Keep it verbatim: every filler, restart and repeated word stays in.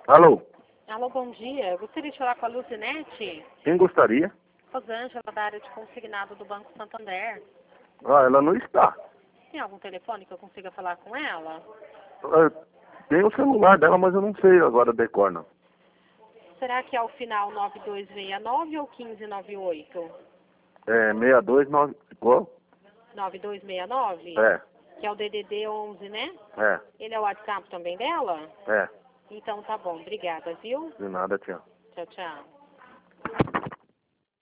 Alô? Alô, bom dia. Eu gostaria de falar com a Luzinete. Quem gostaria? Rosângela, da área de consignado do Banco Santander. Ah, ela não está. Tem algum telefone que eu consiga falar com ela? Ah, tem o celular dela, mas eu não sei agora decor, não. Será que é o final nove dois seis nove ou quinze noventa e oito? É seis dois nove... Qual? nove dois seis nove? É, Que é o D D D onze, né? é, Ele é o WhatsApp também dela? é. Então tá bom. Obrigada, viu? De nada, tchau. Tchau, tchau.